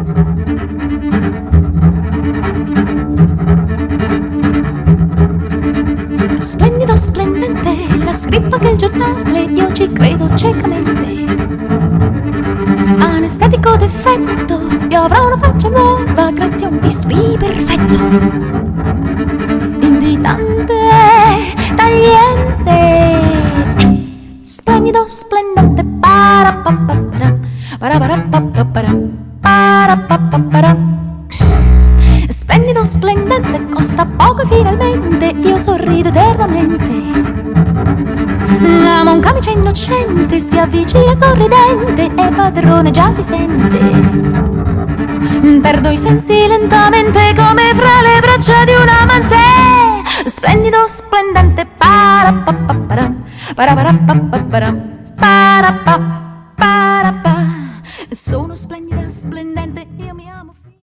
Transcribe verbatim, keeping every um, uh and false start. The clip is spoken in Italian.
Splendido, splendente, l'ha scritto anche il giornale, io ci credo ciecamente. Anestetico d'effetto, io avrò una faccia nuova grazie a un bisturi perfetto. Invitante, tagliente, splendido, splendente, parapapapara, parapapapara, parapapapara. Splendido, splendente, costa poco e finalmente io sorrido eternamente. Amo un camice innocente, si avvicina sorridente e padrone già si sente. Perdo i sensi lentamente come fra le braccia di un amante. Splendido, splendente, parapapapara, parapapapara, parapapapara. Sono splendida, splendente, io